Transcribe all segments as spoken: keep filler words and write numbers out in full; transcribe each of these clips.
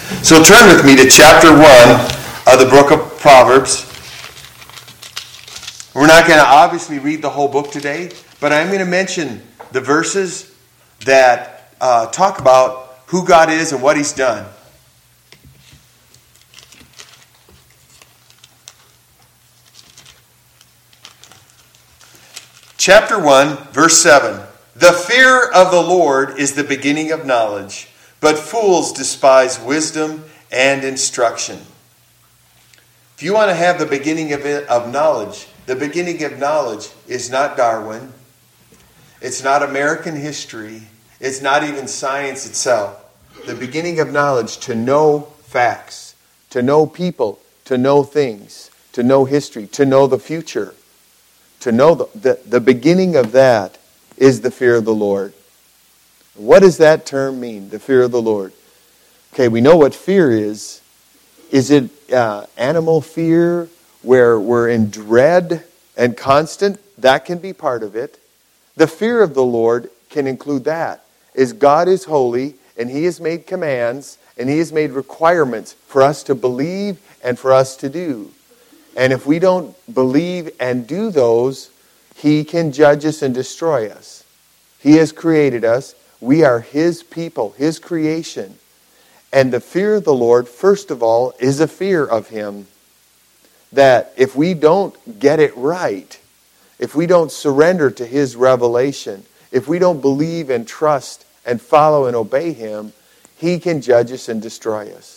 So turn with me to chapter one of the book of Proverbs. We're not going to obviously read the whole book today, but I'm going to mention the verses that uh, talk about who God is and what He's done. Chapter one, verse seven. The fear of the Lord is the beginning of knowledge, but fools despise wisdom and instruction. If you want to have the beginning of, it, of knowledge, the beginning of knowledge is not Darwin. It's not American history. It's not even science itself. The beginning of knowledge, to know facts, to know people, to know things, to know history, to know the future. To know the, the, the beginning of that is the fear of the Lord. What does that term mean, the fear of the Lord? Okay, we know what fear is. Is it uh, animal fear where we're in dread and constant? That can be part of it. The fear of the Lord can include that. Is God is holy and He has made commands and He has made requirements for us to believe and for us to do. And if we don't believe and do those, He can judge us and destroy us. He has created us. We are His people, His creation. And the fear of the Lord, first of all, is a fear of Him. That if we don't get it right, if we don't surrender to His revelation, if we don't believe and trust and follow and obey Him, He can judge us and destroy us.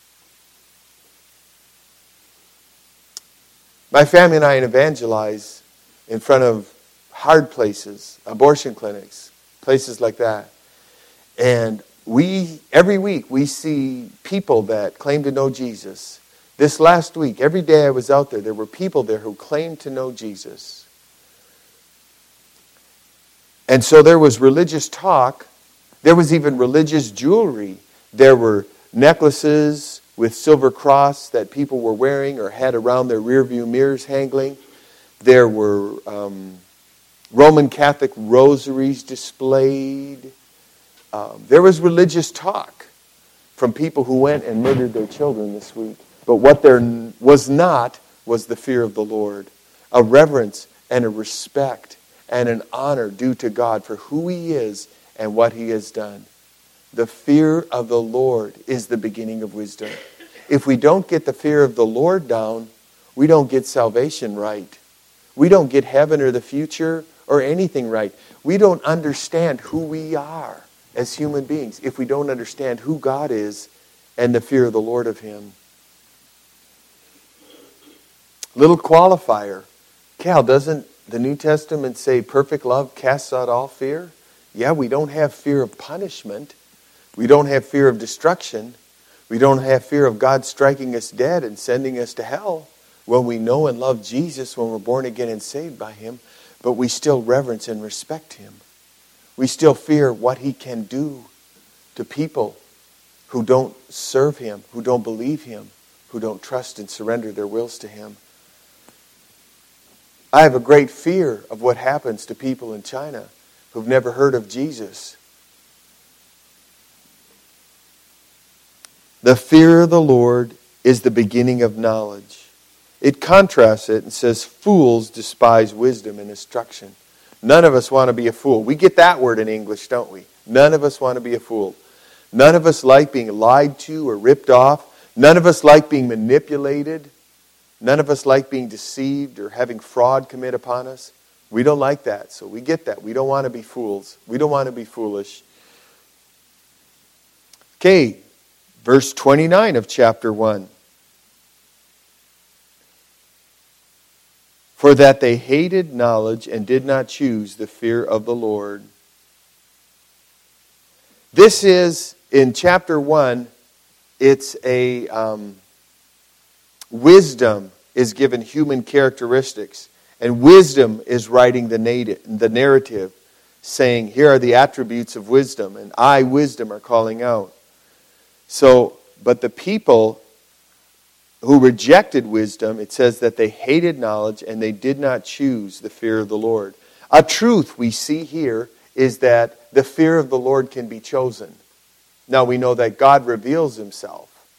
My family and I evangelize in front of hard places, abortion clinics, places like that. And we, every week, we see people that claim to know Jesus. This last week, every day I was out there, there were people there who claimed to know Jesus. And so there was religious talk. There was even religious jewelry. There were necklaces with silver cross that people were wearing or had around their rearview mirrors hanging. There were um, Roman Catholic rosaries displayed. Um, there was religious talk from people who went and murdered their children this week. But what there was not was the fear of the Lord. A reverence and a respect and an honor due to God for who He is and what He has done. The fear of the Lord is the beginning of wisdom. If we don't get the fear of the Lord down, we don't get salvation right. We don't get heaven or the future or anything right. We don't understand who we are as human beings if we don't understand who God is and the fear of the Lord of Him. Little qualifier. Cal, doesn't the New Testament say perfect love casts out all fear? Yeah, we don't have fear of punishment. We don't have fear of destruction. We don't have fear of God striking us dead and sending us to hell when we know and love Jesus, when we're born again and saved by Him. But we still reverence and respect Him. We still fear what He can do to people who don't serve Him, who don't believe Him, who don't trust and surrender their wills to Him. I have a great fear of what happens to people in China who've never heard of Jesus. The fear of the Lord is the beginning of knowledge. It contrasts it and says, fools despise wisdom and instruction. None of us want to be a fool. We get that word in English, don't we? None of us want to be a fool. None of us like being lied to or ripped off. None of us like being manipulated. None of us like being deceived or having fraud commit upon us. We don't like that, so we get that. We don't want to be fools. We don't want to be foolish. Okay. Verse twenty-nine of chapter one. For that they hated knowledge and did not choose the fear of the Lord. This is, in chapter one, it's a, um, wisdom is given human characteristics. And wisdom is writing the the narrative, saying, here are the attributes of wisdom. And I, wisdom, are calling out. So, but the people who rejected wisdom, it says that they hated knowledge and they did not choose the fear of the Lord. A truth we see here is that the fear of the Lord can be chosen. Now we know that God reveals Himself.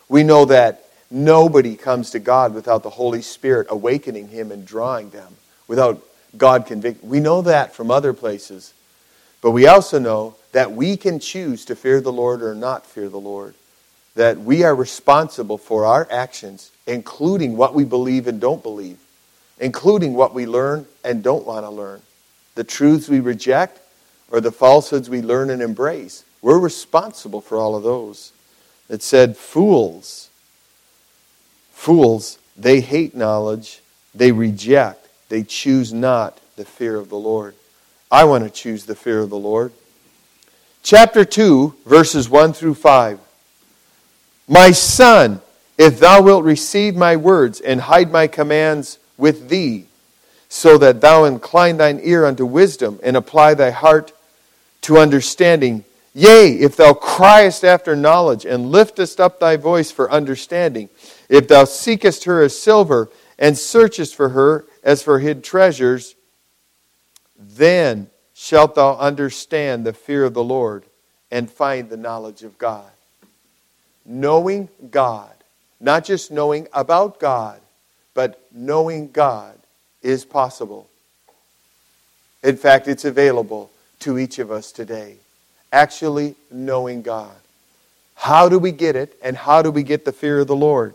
We know that nobody comes to God without the Holy Spirit awakening him and drawing them, without God convicting. We know that from other places. But we also know that we can choose to fear the Lord or not fear the Lord. That we are responsible for our actions, including what we believe and don't believe, including what we learn and don't want to learn, the truths we reject or the falsehoods we learn and embrace. We're responsible for all of those. It said, fools, fools, they hate knowledge, they reject, they choose not the fear of the Lord. I want to choose the fear of the Lord. Chapter two, verses one through five. My son, if thou wilt receive my words and hide my commands with thee, so that thou incline thine ear unto wisdom and apply thy heart to understanding, yea, if thou criest after knowledge and liftest up thy voice for understanding, if thou seekest her as silver and searchest for her as for hid treasures, then shalt thou understand the fear of the Lord and find the knowledge of God. Knowing God, not just knowing about God, but knowing God is possible. In fact, it's available to each of us today. Actually knowing God. How do we get it, and how do we get the fear of the Lord?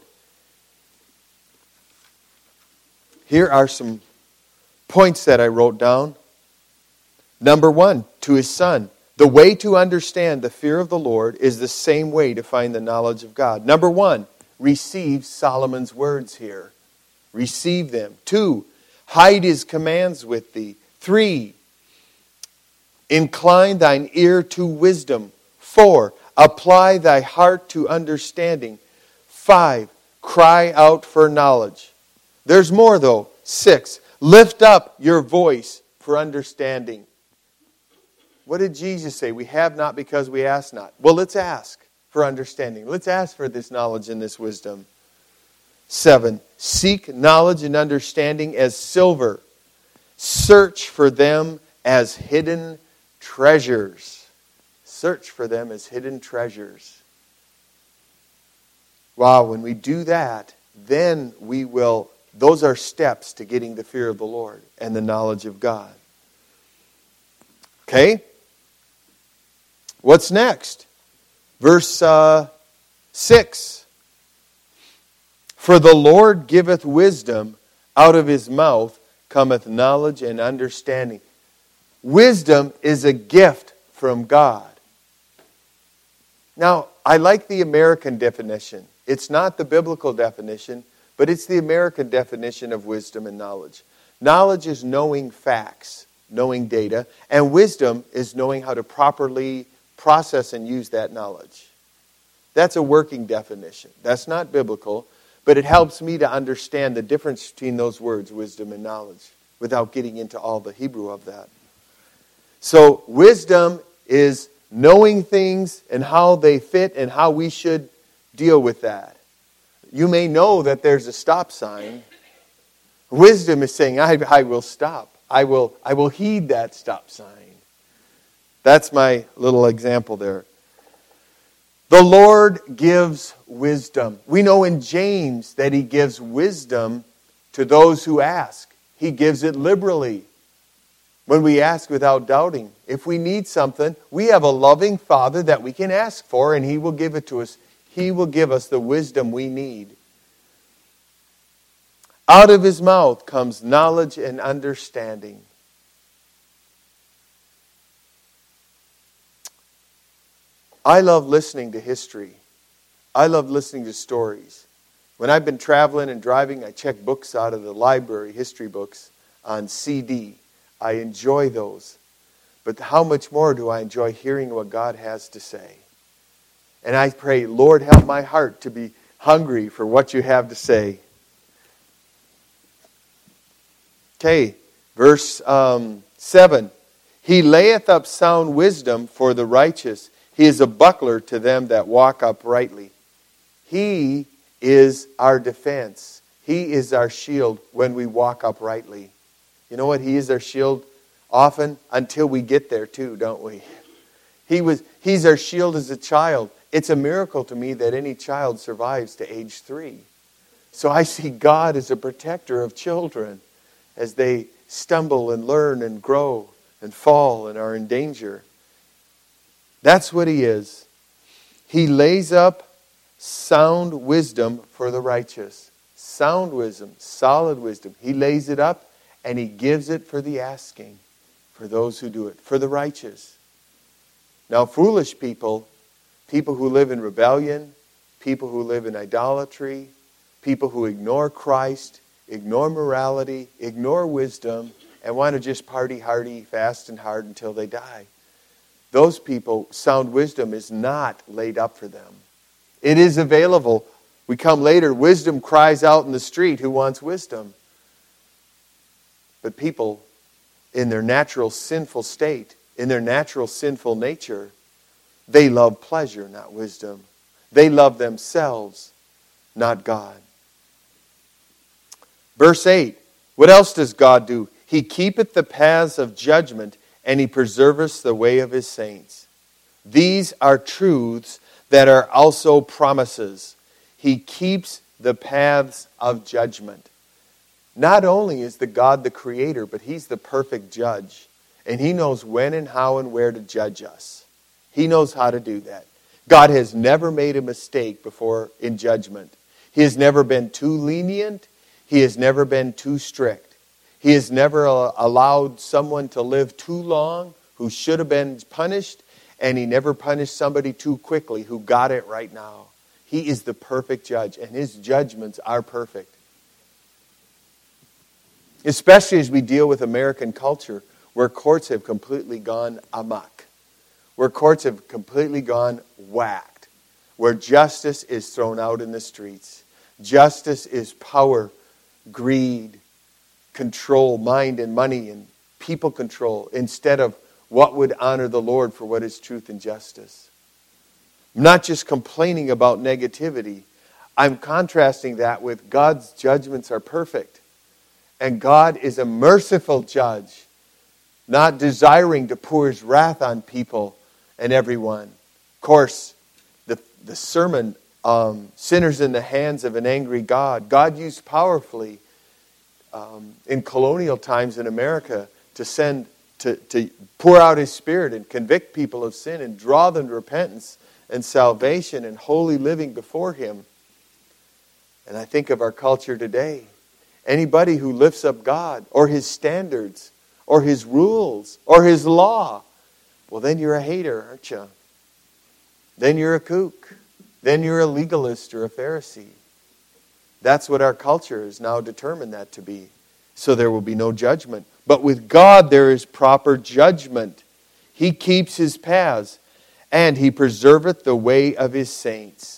Here are some points that I wrote down. Number one, to his son. The way to understand the fear of the Lord is the same way to find the knowledge of God. Number one, receive Solomon's words here. Receive them. Two, hide his commands with thee. Three, incline thine ear to wisdom. Four, apply thy heart to understanding. Five, cry out for knowledge. There's more though. Six, lift up your voice for understanding. What did Jesus say? We have not because we ask not. Well, let's ask for understanding. Let's ask for this knowledge and this wisdom. Seven, seek knowledge and understanding as silver. Search for them as hidden treasures. Search for them as hidden treasures. Wow, when we do that, then we will, those are steps to getting the fear of the Lord and the knowledge of God. Okay? What's next? Verse uh, six. For the Lord giveth wisdom, out of his mouth cometh knowledge and understanding. Wisdom is a gift from God. Now, I like the American definition. It's not the biblical definition, but it's the American definition of wisdom and knowledge. Knowledge is knowing facts, knowing data, and wisdom is knowing how to properly process and use that knowledge. That's a working definition. That's not biblical, but it helps me to understand the difference between those words, wisdom and knowledge, without getting into all the Hebrew of that. So, wisdom is knowing things and how they fit and how we should deal with that. You may know that there's a stop sign. Wisdom is saying, I, I will stop. I will, I will heed that stop sign. That's my little example there. The Lord gives wisdom. We know in James that he gives wisdom to those who ask. He gives it liberally. When we ask without doubting. If we need something, we have a loving Father that we can ask for, and he will give it to us. He will give us the wisdom we need. Out of his mouth comes knowledge and understanding. I love listening to history. I love listening to stories. When I've been traveling and driving, I check books out of the library, history books, on C D. I enjoy those. But how much more do I enjoy hearing what God has to say? And I pray, Lord, help my heart to be hungry for what you have to say. Okay, verse um, seven. He layeth up sound wisdom for the righteous. He is a buckler to them that walk uprightly. He is our defense. He is our shield when we walk uprightly. You know what? He is our shield often until we get there too, don't we? He was. He's our shield as a child. It's a miracle to me that any child survives to age three. So I see God as a protector of children as they stumble and learn and grow and fall and are in danger. That's what He is. He lays up sound wisdom for the righteous. Sound wisdom, solid wisdom. He lays it up and He gives it for the asking, for those who do it, for the righteous. Now, foolish people, people who live in rebellion, people who live in idolatry, people who ignore Christ, ignore morality, ignore wisdom, and want to just party hardy, fast and hard until they die. Those people, sound wisdom is not laid up for them. It is available. We come later, wisdom cries out in the street, who wants wisdom? But people, in their natural sinful state, in their natural sinful nature, they love pleasure, not wisdom. They love themselves, not God. Verse eight, what else does God do? He keepeth the paths of judgment, and He preserveth the way of His saints. These are truths that are also promises. He keeps the paths of judgment. Not only is the God the creator, but He's the perfect judge. And He knows when and how and where to judge us. He knows how to do that. God has never made a mistake before in judgment. He has never been too lenient. He has never been too strict. He has never allowed someone to live too long who should have been punished, and He never punished somebody too quickly who got it right now. He is the perfect judge, and His judgments are perfect. Especially as we deal with American culture, where courts have completely gone amok, where courts have completely gone whacked, where justice is thrown out in the streets. Justice is power, greed, control, mind and money and people control, instead of what would honor the Lord for what is truth and justice. I'm not just complaining about negativity. I'm contrasting that with God's judgments are perfect. And God is a merciful judge, not desiring to pour His wrath on people and everyone. Of course, the, the sermon, um, Sinners in the Hands of an Angry God, God used powerfully Um, in colonial times in America to send, to, to pour out His Spirit and convict people of sin and draw them to repentance and salvation and holy living before Him. And I think of our culture today. Anybody who lifts up God or His standards or His rules or His law, well, then you're a hater, aren't you? Then you're a kook. Then you're a legalist or a Pharisee. That's what our culture has now determined that to be. So there will be no judgment. But with God there is proper judgment. He keeps His paths, and He preserveth the way of His saints.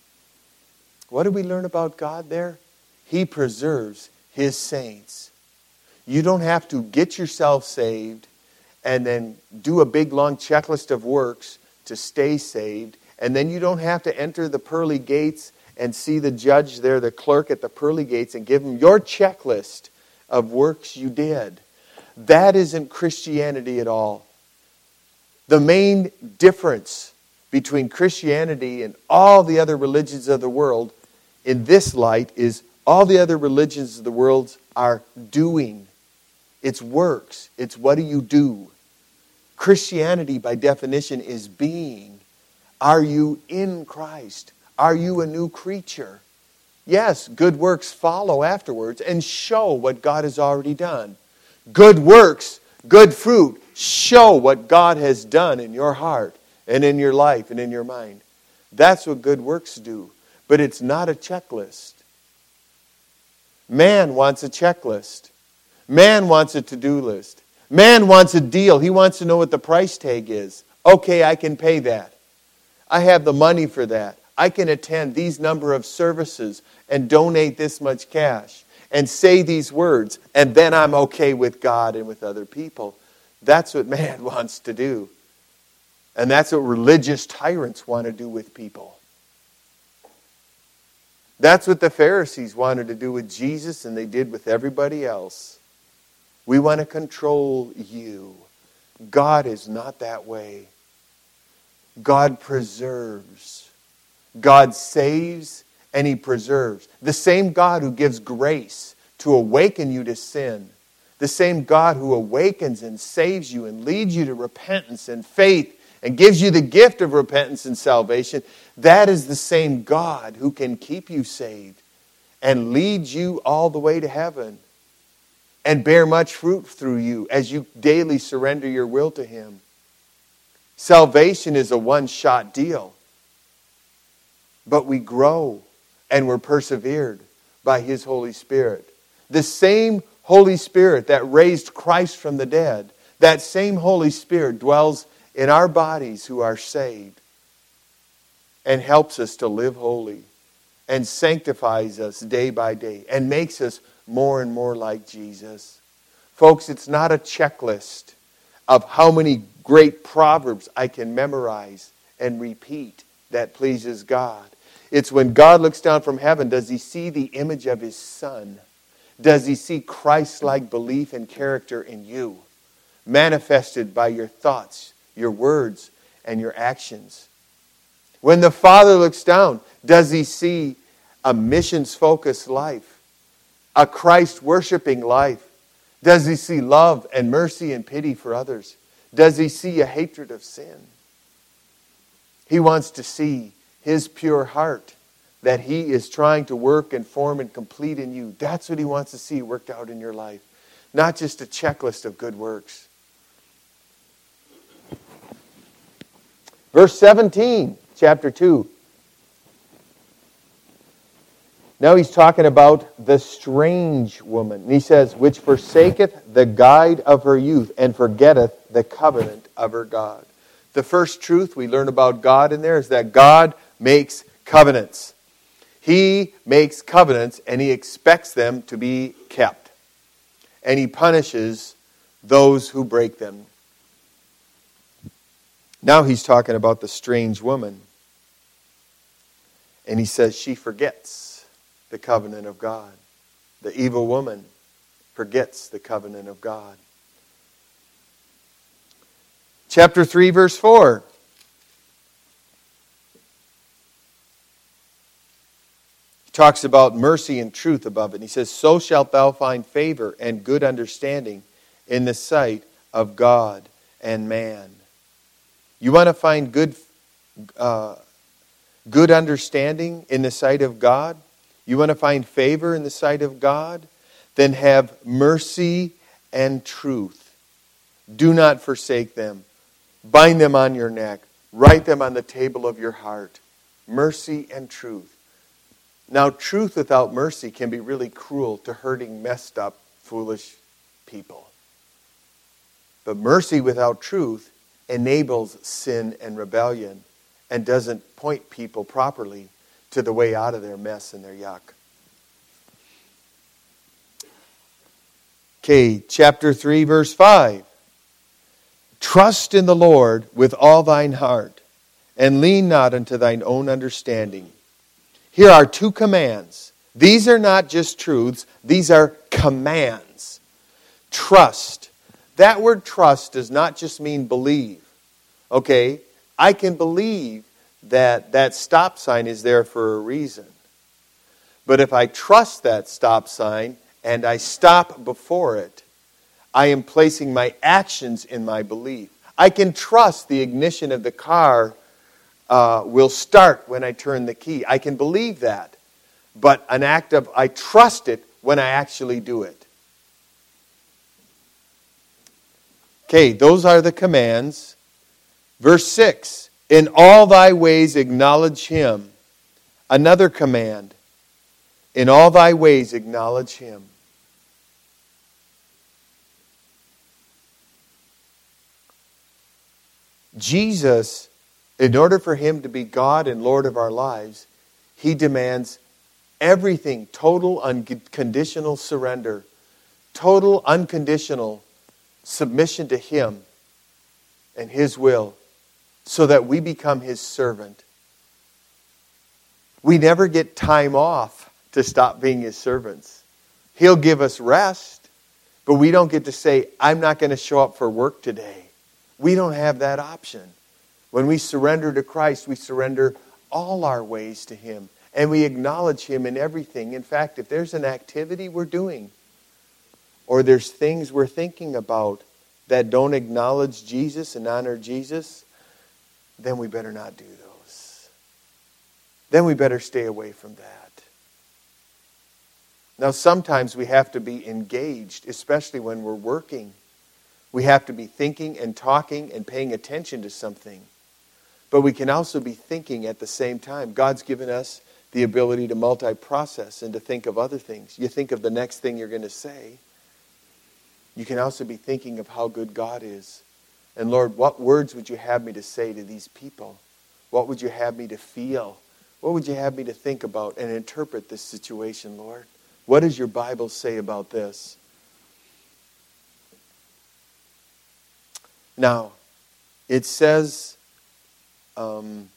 What do we learn about God there? He preserves His saints. You don't have to get yourself saved and then do a big long checklist of works to stay saved. And then you don't have to enter the pearly gates and see the judge there, the clerk at the pearly gates, and give him your checklist of works you did. That isn't Christianity at all. The main difference between Christianity and all the other religions of the world in this light is all the other religions of the world are doing. It's works. It's what do you do? Christianity, by definition, is being. Are you in Christ? Are you a new creature? Yes, good works follow afterwards and show what God has already done. Good works, good fruit, show what God has done in your heart and in your life and in your mind. That's what good works do. But it's not a checklist. Man wants a checklist. Man wants a to-do list. Man wants a deal. He wants to know what the price tag is. Okay, I can pay that. I have the money for that. I can attend these number of services and donate this much cash and say these words, and then I'm okay with God and with other people. That's what man wants to do. And that's what religious tyrants want to do with people. That's what the Pharisees wanted to do with Jesus, and they did with everybody else. We want to control you. God is not that way. God preserves. God saves and He preserves. The same God who gives grace to awaken you to sin. The same God who awakens and saves you and leads you to repentance and faith and gives you the gift of repentance and salvation. That is the same God who can keep you saved and lead you all the way to heaven and bear much fruit through you as you daily surrender your will to Him. Salvation is a one-shot deal. But we grow and we're persevered by His Holy Spirit. The same Holy Spirit that raised Christ from the dead, that same Holy Spirit dwells in our bodies who are saved and helps us to live holy and sanctifies us day by day and makes us more and more like Jesus. Folks, it's not a checklist of how many great proverbs I can memorize and repeat that pleases God. It's when God looks down from heaven, does He see the image of His Son? Does He see Christ-like belief and character in you, manifested by your thoughts, your words, and your actions? When the Father looks down, does He see a missions-focused life, a Christ-worshiping life? Does He see love and mercy and pity for others? Does He see a hatred of sin? He wants to see His pure heart that He is trying to work and form and complete in you. That's what He wants to see worked out in your life. Not just a checklist of good works. Verse seventeen, chapter two. Now he's talking about the strange woman. And he says, which forsaketh the guide of her youth and forgetteth the covenant of her God. The first truth we learn about God in there is that God makes covenants. He makes covenants and He expects them to be kept. And He punishes those who break them. Now he's talking about the strange woman. And he says she forgets the covenant of God. The evil woman forgets the covenant of God. Chapter three, verse four. He talks about mercy and truth above it. And he says, so shalt thou find favor and good understanding in the sight of God and man. You want to find good, uh, good understanding in the sight of God? You want to find favor in the sight of God? Then have mercy and truth. Do not forsake them. Bind them on your neck. Write them on the table of your heart. Mercy and truth. Now, truth without mercy can be really cruel to hurting, messed up, foolish people. But mercy without truth enables sin and rebellion and doesn't point people properly to the way out of their mess and their yuck. Okay, chapter three, verse five. Trust in the Lord with all thine heart, and lean not unto thine own understanding. Here are two commands. These are not just truths, these are commands. Trust. That word trust does not just mean believe. Okay, I can believe that that stop sign is there for a reason. But if I trust that stop sign and I stop before it, I am placing my actions in my belief. I can trust the ignition of the car uh, will start when I turn the key. I can believe that. But an act of I trust it when I actually do it. Okay, those are the commands. Verse six. In all thy ways acknowledge Him. Another command. In all thy ways acknowledge Him. Jesus, in order for Him to be God and Lord of our lives, He demands everything, total unconditional surrender, total unconditional submission to Him and His will, so that we become His servant. We never get time off to stop being His servants. He'll give us rest, but we don't get to say, I'm not going to show up for work today. We don't have that option. When we surrender to Christ, we surrender all our ways to Him. And we acknowledge Him in everything. In fact, if there's an activity we're doing, or there's things we're thinking about that don't acknowledge Jesus and honor Jesus, then we better not do those. Then we better stay away from that. Now, sometimes we have to be engaged, especially when we're working. We have to be thinking and talking and paying attention to something. But we can also be thinking at the same time. God's given us the ability to multi-process and to think of other things. You think of the next thing you're going to say. You can also be thinking of how good God is. And Lord, what words would you have me to say to these people? What would you have me to feel? What would you have me to think about and interpret this situation, Lord? What does your Bible say about this? Now, it says um,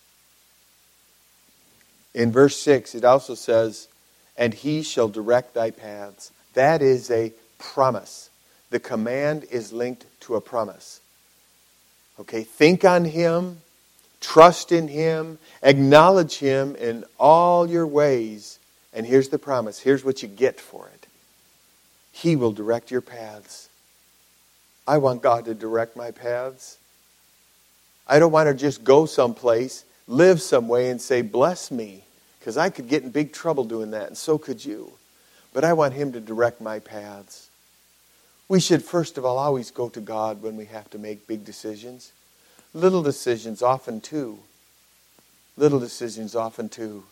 in verse six, it also says, and He shall direct thy paths. That is a promise. The command is linked to a promise. Okay, think on Him, trust in Him, acknowledge Him in all your ways. And here's the promise. Here's what you get for it. He will direct your paths. I want God to direct my paths. I don't want to just go someplace, live some way, and say, bless me. Because I could get in big trouble doing that, and so could you. But I want Him to direct my paths. We should, first of all, always go to God when we have to make big decisions. Little decisions often too. Little decisions often too.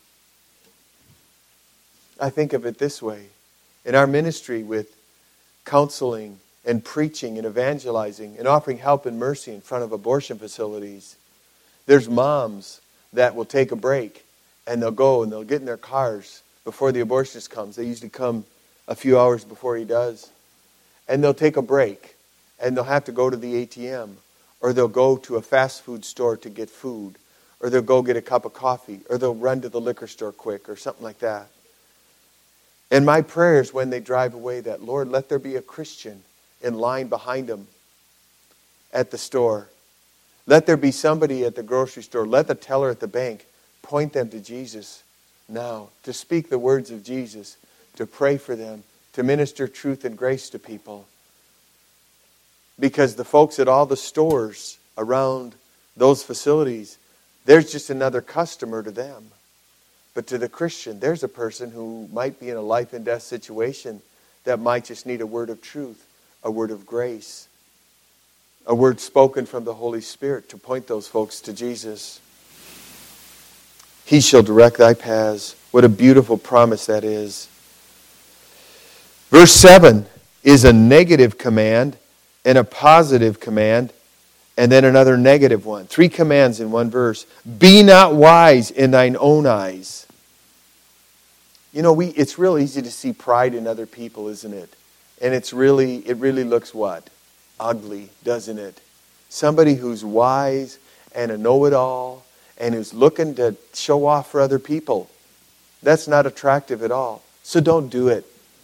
I think of it this way. In our ministry with counseling and preaching and evangelizing and offering help and mercy in front of abortion facilities, there's moms that will take a break and they'll go and they'll get in their cars before the abortionist comes. They usually come a few hours before he does. And they'll take a break and they'll have to go to the A T M, or they'll go to a fast food store to get food, or they'll go get a cup of coffee, or they'll run to the liquor store quick or something like that. And my prayers when they drive away that, Lord, let there be a Christian in line behind them at the store. Let there be somebody at the grocery store. Let the teller at the bank point them to Jesus now, to speak the words of Jesus, to pray for them, to minister truth and grace to people. Because the folks at all the stores around those facilities, there's just another customer to them. But to the Christian, there's a person who might be in a life and death situation that might just need a word of truth, a word of grace, a word spoken from the Holy Spirit to point those folks to Jesus. He shall direct thy paths. What a beautiful promise that is. Verse seven is a negative command and a positive command, and then another negative one. Three commands in one verse. Be not wise in thine own eyes. You know, we it's real easy to see pride in other people, isn't it? And it's really, it really looks what? Ugly, doesn't it? Somebody who's wise and a know-it-all and who's looking to show off for other people. That's not attractive at all. So don't do it.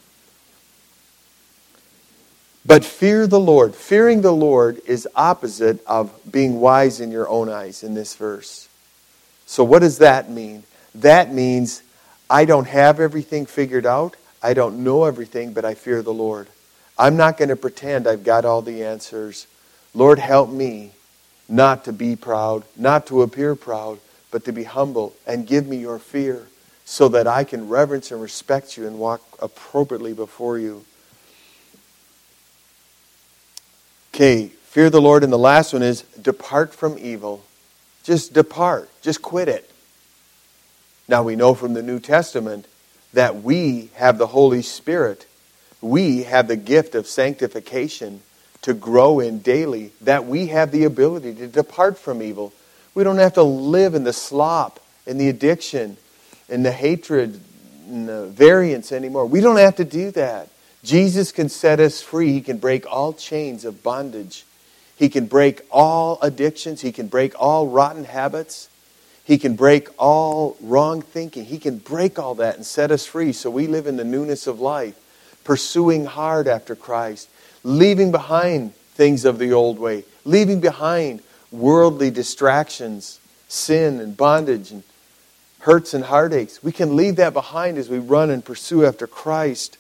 But fear the Lord. Fearing the Lord is opposite of being wise in your own eyes in this verse. So what does that mean? That means I don't have everything figured out. I don't know everything, but I fear the Lord. I'm not going to pretend I've got all the answers. Lord, help me not to be proud, not to appear proud, but to be humble, and give me your fear so that I can reverence and respect you and walk appropriately before you. Okay, fear the Lord. And the last one is depart from evil. Just depart. Just quit it. Now we know from the New Testament that we have the Holy Spirit. We have the gift of sanctification to grow in daily, that we have the ability to depart from evil. We don't have to live in the slop and the addiction and the hatred and the variance anymore. We don't have to do that. Jesus can set us free. He can break all chains of bondage. He can break all addictions. He can break all rotten habits. He can break all wrong thinking. He can break all that and set us free so we live in the newness of life, pursuing hard after Christ, leaving behind things of the old way, leaving behind worldly distractions, sin and bondage and hurts and heartaches. We can leave that behind as we run and pursue after Christ.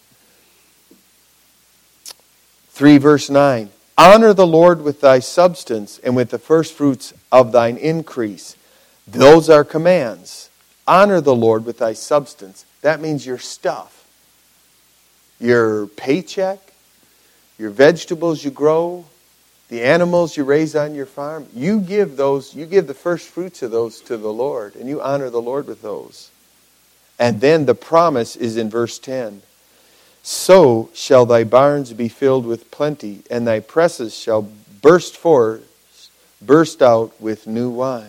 three verse nine. Honor the Lord with thy substance and with the first fruits of thine increase. Those are commands. Honor the Lord with thy substance. That means your stuff. Your paycheck, your vegetables you grow, the animals you raise on your farm. You give those, you give the first fruits of those to the Lord, and you honor the Lord with those. And then the promise is in verse ten. So shall thy barns be filled with plenty, and thy presses shall burst forth, burst out with new wine.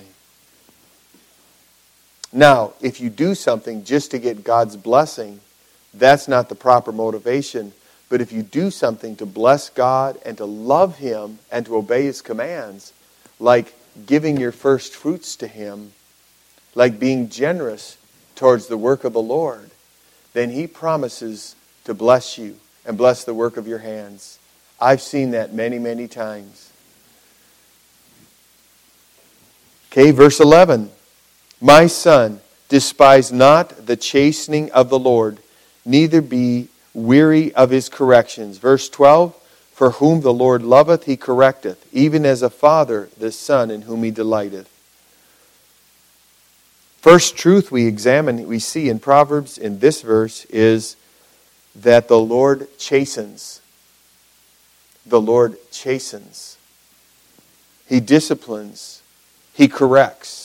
Now, if you do something just to get God's blessing, that's not the proper motivation. But if you do something to bless God and to love Him and to obey His commands, like giving your first fruits to Him, like being generous towards the work of the Lord, then He promises to bless you and bless the work of your hands. I've seen that many, many times. Okay, verse eleven. My son, despise not the chastening of the Lord, neither be weary of His corrections. Verse twelve. For whom the Lord loveth, He correcteth, even as a father the son in whom He delighteth. First truth we examine, we see in Proverbs in this verse is that the Lord chastens. The Lord chastens. He disciplines. He corrects.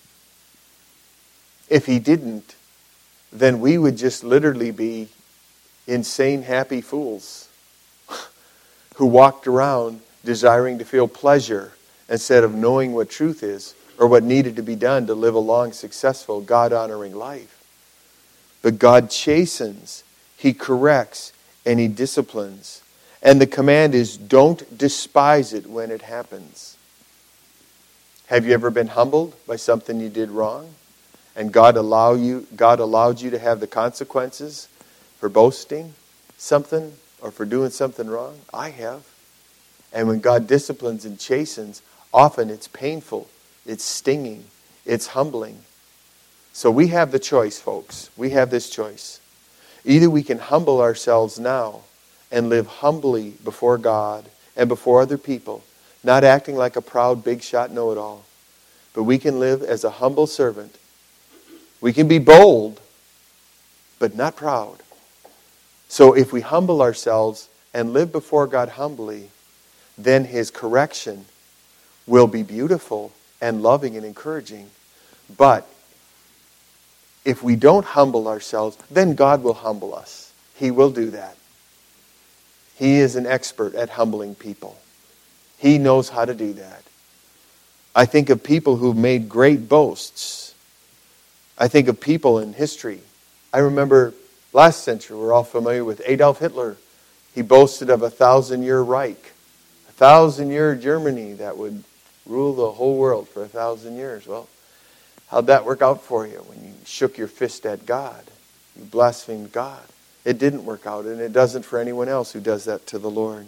If He didn't, then we would just literally be insane, happy fools who walked around desiring to feel pleasure instead of knowing what truth is or what needed to be done to live a long, successful, God-honoring life. But God chastens, He corrects, and He disciplines. And the command is, don't despise it when it happens. Have you ever been humbled by something you did wrong? And God allow you, God allowed you to have the consequences for boasting something or for doing something wrong? I have. And when God disciplines and chastens, often it's painful, it's stinging, it's humbling. So we have the choice, folks. We have this choice. Either we can humble ourselves now and live humbly before God and before other people, not acting like a proud, big shot know-it-all, but we can live as a humble servant. We can be bold, but not proud. So if we humble ourselves and live before God humbly, then His correction will be beautiful and loving and encouraging. But if we don't humble ourselves, then God will humble us. He will do that. He is an expert at humbling people. He knows how to do that. I think of people who've made great boasts. I think of people in history. I remember last century, we're all familiar with Adolf Hitler. He boasted of a thousand-year Reich, a thousand-year Germany that would rule the whole world for a thousand years. Well, how'd that work out for you when you shook your fist at God? You blasphemed God. It didn't work out, and it doesn't for anyone else who does that to the Lord.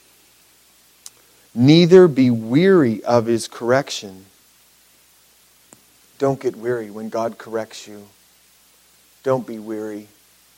Neither be weary of His correction. Don't get weary when God corrects you. Don't be weary.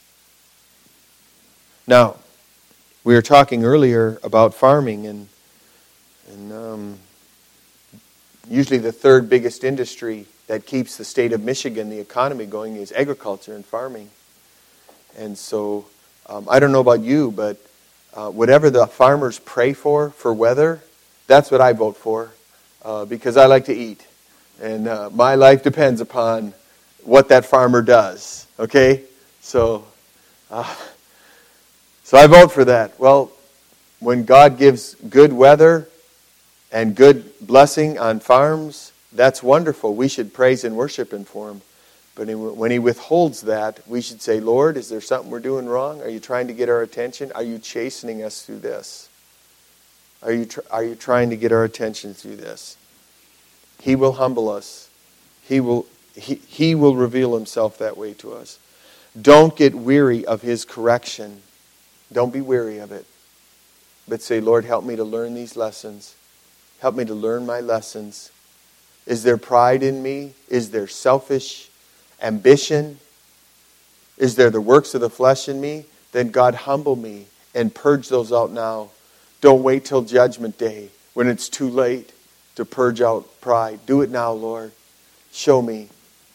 Now, we were talking earlier about farming, and, and um, usually the third biggest industry that keeps the state of Michigan, the economy going, is agriculture and farming. And so, um, I don't know about you, but uh, whatever the farmers pray for, for weather, that's what I vote for, uh, because I like to eat. And uh, my life depends upon what that farmer does. Okay? So, uh, so I vote for that. Well, when God gives good weather and good blessing on farms, that's wonderful. We should praise and worship Him for Him. But when He withholds that, we should say, Lord, is there something we're doing wrong? Are you trying to get our attention? Are you chastening us through this? Are you tr- are you trying to get our attention through this? He will humble us. He will, he, he will reveal Himself that way to us. Don't get weary of His correction. Don't be weary of it. But say, Lord, help me to learn these lessons. Help me to learn my lessons. Is there pride in me? Is there selfish ambition? Is there the works of the flesh in me? Then God, humble me and purge those out now. Don't wait till judgment day when it's too late to purge out pride. Do it now, Lord. Show me.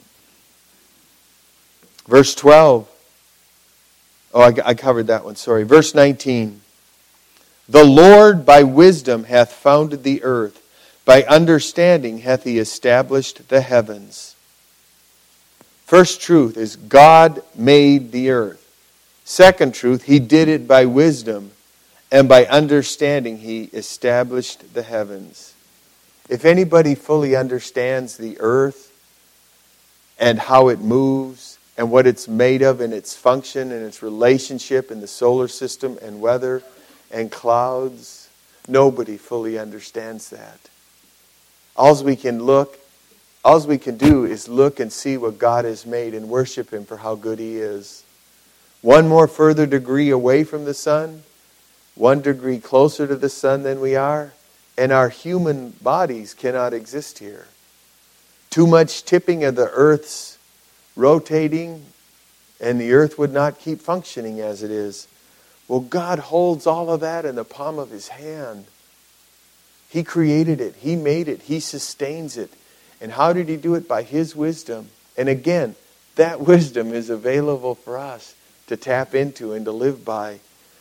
Verse twelve. Oh, I, I covered that one, sorry. Verse nineteen. The Lord by wisdom hath founded the earth. By understanding hath he established the heavens. First truth is God made the earth. Second truth, he did it by wisdom. And by understanding he established the heavens. If anybody fully understands the earth and how it moves and what it's made of and its function and its relationship in the solar system and weather and clouds, nobody fully understands that. All we can look, all we can do is look and see what God has made and worship him for how good he is. One more further degree away from the sun, one degree closer to the sun than we are, and our human bodies cannot exist here. Too much tipping of the earth's rotating, and the earth would not keep functioning as it is. Well, God holds all of that in the palm of his hand. He created it. He made it. He sustains it. And how did he do it? By his wisdom. And again, that wisdom is available for us to tap into and to live by.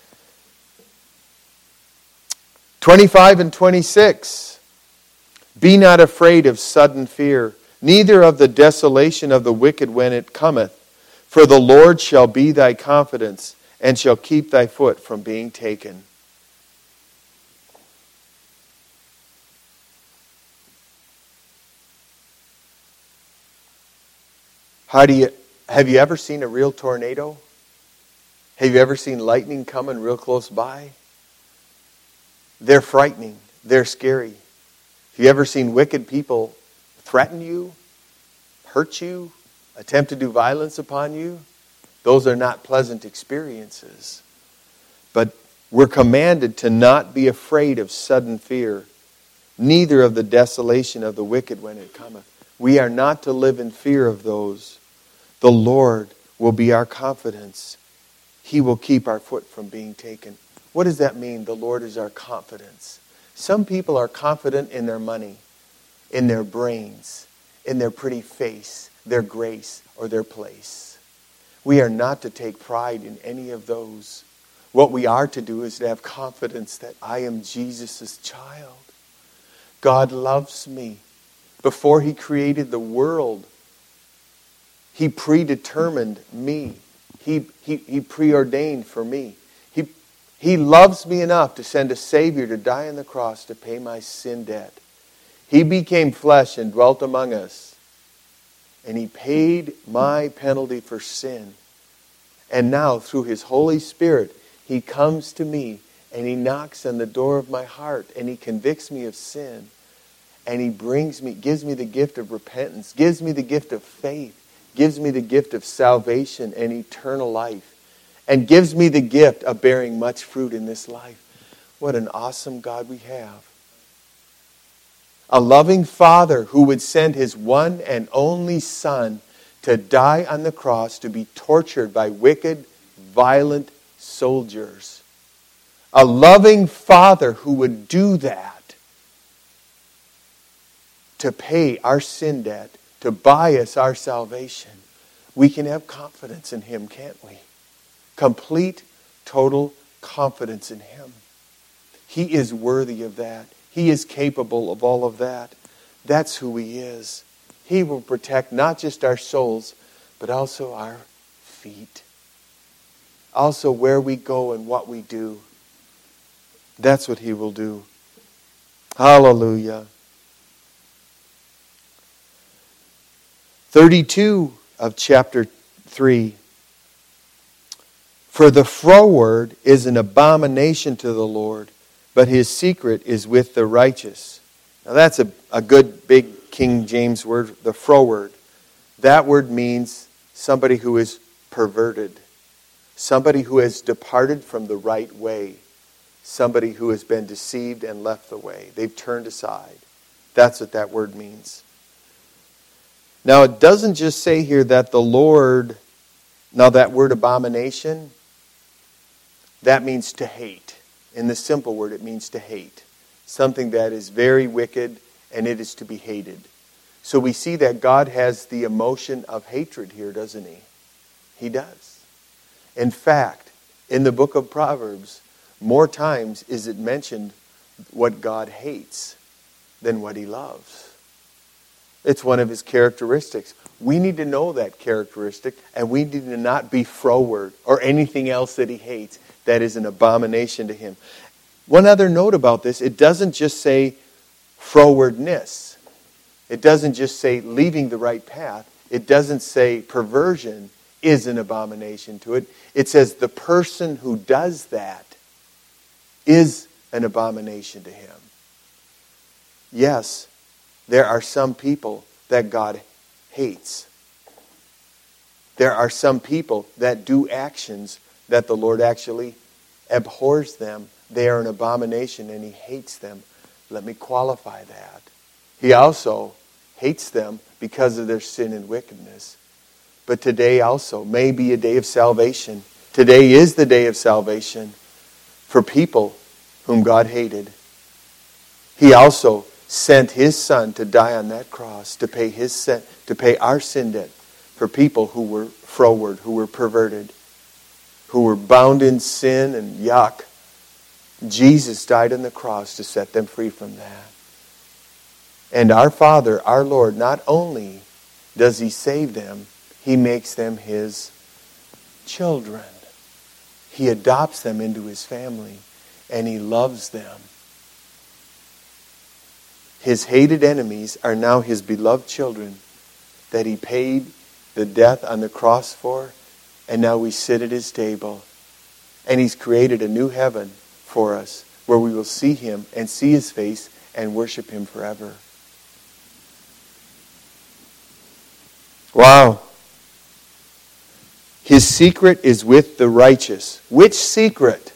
twenty-five and twenty-six. Be not afraid of sudden fear, neither of the desolation of the wicked when it cometh. For the Lord shall be thy confidence, and shall keep thy foot from being taken. How do you, have you ever seen a real tornado? Have you ever seen lightning coming real close by? They're frightening. They're scary. Have you ever seen wicked people threaten you, hurt you, attempt to do violence upon you? Those are not pleasant experiences. But we're commanded to not be afraid of sudden fear, neither of the desolation of the wicked when it cometh. We are not to live in fear of those. The Lord will be our confidence. He will keep our foot from being taken. What does that mean? The Lord is our confidence. Some people are confident in their money, in their brains, in their pretty face, their grace, or their place. We are not to take pride in any of those. What we are to do is to have confidence that I am Jesus' child. God loves me. Before he created the world, he predetermined me. He, he, he preordained for me. He, he loves me enough to send a Savior to die on the cross to pay my sin debt. He became flesh and dwelt among us. And he paid my penalty for sin. And now, through his Holy Spirit, he comes to me and he knocks on the door of my heart and he convicts me of sin. And he brings me, gives me the gift of repentance, gives me the gift of faith, gives me the gift of salvation and eternal life, and gives me the gift of bearing much fruit in this life. What an awesome God we have. A loving Father who would send his one and only Son to die on the cross to be tortured by wicked, violent soldiers. A loving Father who would do that to pay our sin debt, to buy us our salvation. We can have confidence in him, can't we? Complete, total confidence in him. He is worthy of that. He is capable of all of that. That's who he is. He will protect not just our souls, but also our feet. Also where we go and what we do. That's what he will do. Hallelujah. thirty-two of chapter three. For the froward is an abomination to the Lord, but his secret is with the righteous. Now that's a, a good big King James word, the froward. That word means somebody who is perverted. Somebody who has departed from the right way. somebody who has been deceived and left the way. They've turned aside. That's what that word means. Now, it doesn't just say here that the Lord, now that word abomination, that means to hate. In the simple word, it means to hate. Something that is very wicked, and it is to be hated. So we see that God has the emotion of hatred here, doesn't he? He does. In fact, in the book of Proverbs, more times is it mentioned what God hates than what he loves. It's one of his characteristics. We need to know that characteristic, and we need to not be froward or anything else that he hates that is an abomination to him. One other note about this, it doesn't just say frowardness. It doesn't just say leaving the right path. It doesn't say perversion is an abomination to it. It says the person who does that is an abomination to him. Yes, there are some people that God hates. There are some people that do actions that the Lord actually abhors them. They are an abomination and he hates them. Let me qualify that. He also hates them because of their sin and wickedness. But today also may be a day of salvation. Today is the day of salvation for people whom God hated. He also sent his Son to die on that cross to pay his sin, to pay our sin debt for people who were froward, who were perverted, who were bound in sin and yuck. Jesus died on the cross to set them free from that. And our Father, our Lord, not only does he save them, he makes them his children. He adopts them into his family, and he loves them. His hated enemies are now his beloved children that he paid the death on the cross for, and now we sit at his table. And he's created a new heaven for us where we will see him and see his face and worship him forever. Wow. His secret is with the righteous. Which secret?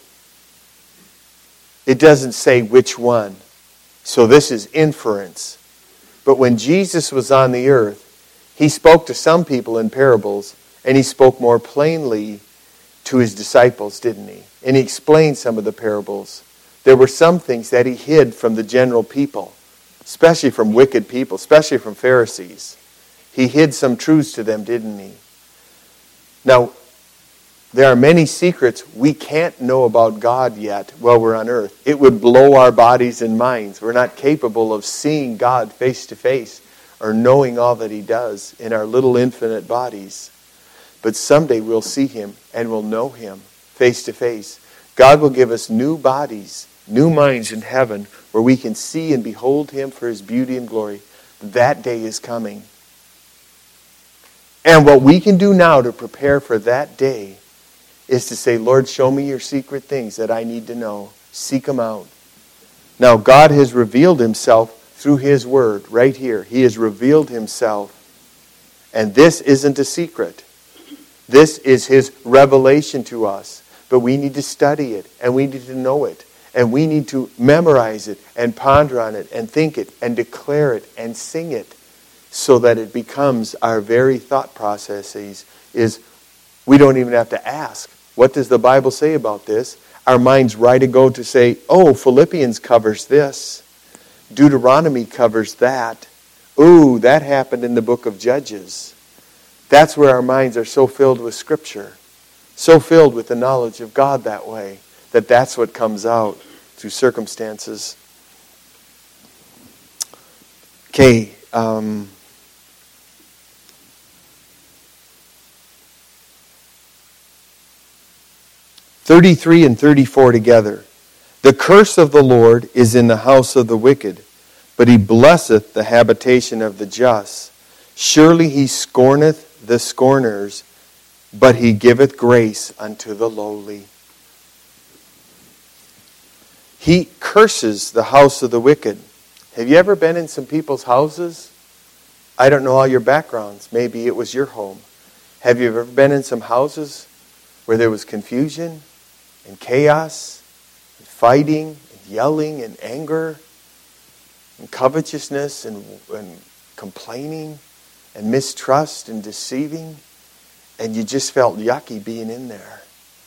It doesn't say which one. So this is inference. But when Jesus was on the earth, he spoke to some people in parables, and he spoke more plainly to his disciples, didn't he? And he explained some of the parables. There were some things that he hid from the general people, especially from wicked people, especially from Pharisees. He hid some truths to them, didn't he? Now, there are many secrets we can't know about God yet while we're on earth. It would blow our bodies and minds. We're not capable of seeing God face to face or knowing all that he does in our little infinite bodies. But someday we'll see him and we'll know him face to face. God will give us new bodies, new minds in heaven where we can see and behold him for his beauty and glory. That day is coming. And what we can do now to prepare for that day is to say, Lord, show me your secret things that I need to know. Seek them out. Now, God has revealed himself through his word right here. He has revealed himself. And this isn't a secret. This is his revelation to us. But we need to study it, and we need to know it. And we need to memorize it and ponder on it and think it and declare it and sing it so that it becomes our very thought processes. Is we don't even have to ask, what does the Bible say about this? Our mind's right to go to say, oh, Philippians covers this. Deuteronomy covers that. Ooh, that happened in the book of Judges. That's where our minds are so filled with Scripture. So filled with the knowledge of God that way. That that's what comes out through circumstances. Okay. Um, thirty-three and thirty-four together. The curse of the Lord is in the house of the wicked, but he blesseth the habitation of the just. Surely he scorneth the scorners, but he giveth grace unto the lowly. He curses the house of the wicked. Have you ever been in some people's houses? I don't know all your backgrounds. Maybe it was your home. Have you ever been in some houses where there was confusion and chaos and fighting and yelling and anger and covetousness and, and complaining and mistrust and deceiving, and you just felt yucky being in there.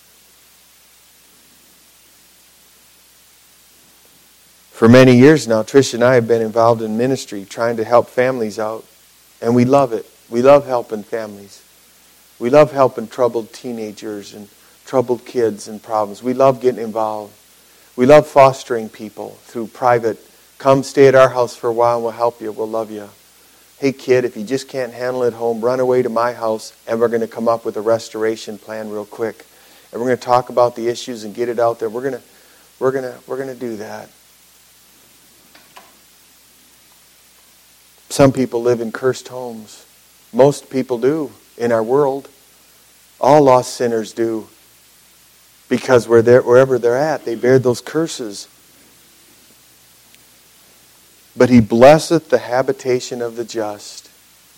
For many years now, Trish and I have been involved in ministry trying to help families out, and we love it. We love helping families. We love helping troubled teenagers and troubled kids and problems. We love getting involved. We love fostering people through private, come stay at our house for a while and we'll help you, we'll love you. Hey kid, if you just can't handle it at home, run away to my house and we're going to come up with a restoration plan real quick. And we're going to talk about the issues and get it out there. We're going to, we're going to, we're going to do that. Some people live in cursed homes. Most people do in our world. All lost sinners do. Because where they're, wherever they're at, they bear those curses. But he blesseth the habitation of the just.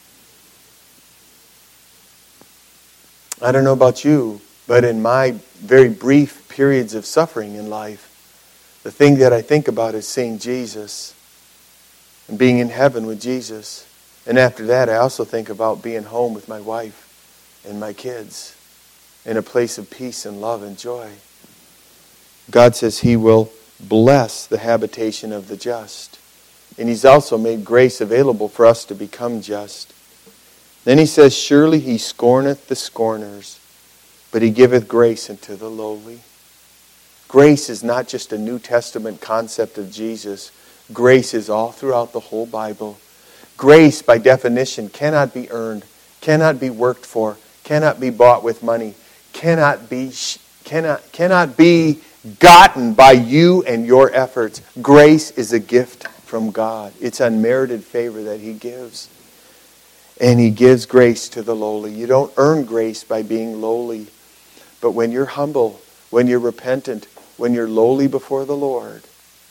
I don't know about you, but in my very brief periods of suffering in life, the thing that I think about is seeing Jesus and being in heaven with Jesus. And after that, I also think about being home with my wife and my kids in a place of peace and love and joy. God says he will bless the habitation of the just. And he's also made grace available for us to become just. Then he says, surely he scorneth the scorners, but he giveth grace unto the lowly. Grace is not just a New Testament concept of Jesus. Grace is all throughout the whole Bible. Grace, by definition, cannot be earned, cannot be worked for, cannot be bought with money, cannot be cannot cannot be gotten by you and your efforts. Grace is a gift from God. It's unmerited favor that he gives. And he gives grace to the lowly. You don't earn grace by being lowly. But when you're humble, when you're repentant, when you're lowly before the Lord,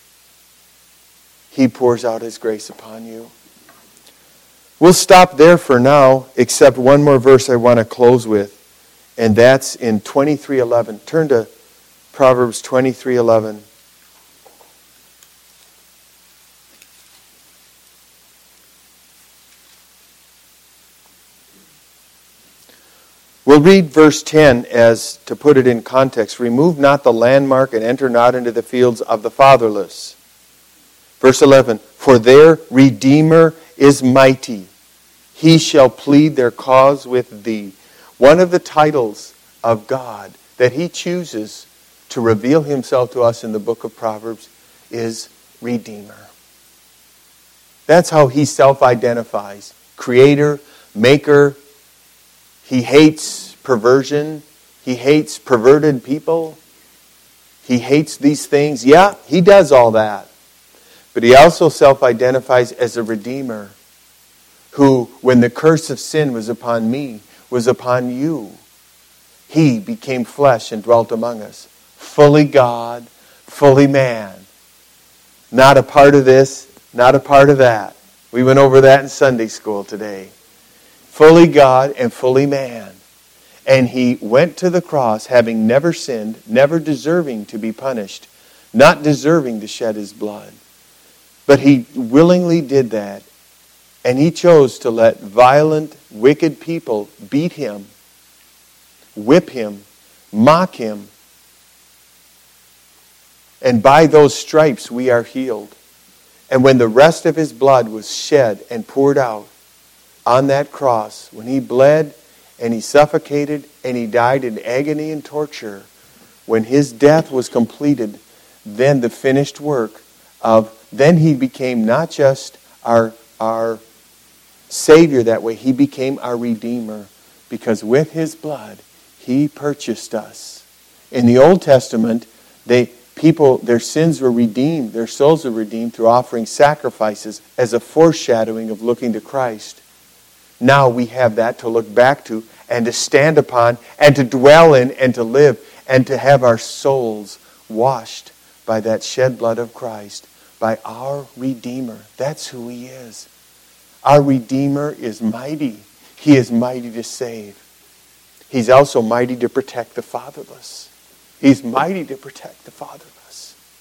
he pours out his grace upon you. We'll stop there for now, except one more verse I want to close with. And that's in twenty-three eleven. Turn to Proverbs twenty-three eleven. We'll read verse ten as to put it in context. Remove not the landmark and enter not into the fields of the fatherless. Verse eleven. For their Redeemer is mighty. He shall plead their cause with thee. One of the titles of God that he chooses to reveal himself to us in the book of Proverbs is Redeemer. That's how he self-identifies. Creator, maker. He hates perversion. He hates perverted people. He hates these things. Yeah, he does all that. But he also self-identifies as a Redeemer who, when the curse of sin was upon me, was upon you. He became flesh and dwelt among us. Fully God, fully man. Not a part of this, not a part of that. We went over that in Sunday school today. Fully God and fully man. And he went to the cross having never sinned, never deserving to be punished, not deserving to shed his blood. But he willingly did that. And he chose to let violent, wicked people beat him, whip him, mock him. And by those stripes we are healed. And when the rest of his blood was shed and poured out on that cross, when he bled and he suffocated and he died in agony and torture, when his death was completed, then the finished work of, then he became not just our, our Savior that way, he became our Redeemer, because with his blood he purchased us. In the Old Testament, they people their sins were redeemed, their souls were redeemed through offering sacrifices as a foreshadowing of looking to Christ. Now we have that to look back to and to stand upon and to dwell in and to live and to have our souls washed by that shed blood of Christ, by our Redeemer. That's who he is. Our Redeemer is mighty. He is mighty to save. He's also mighty to protect the fatherless. He's mighty to protect the fatherless.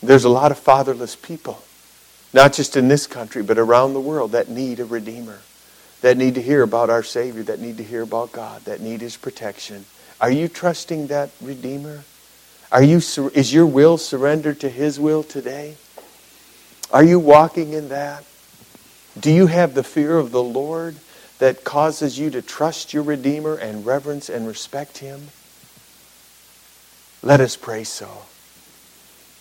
There's a lot of fatherless people, not just in this country, but around the world, that need a Redeemer, that need to hear about our Savior, that need to hear about God, that need His protection. Are you trusting that Redeemer? Are you, is your will surrendered to His will today? Are you walking in that? Do you have the fear of the Lord that causes you to trust your Redeemer and reverence and respect Him? Let us pray so.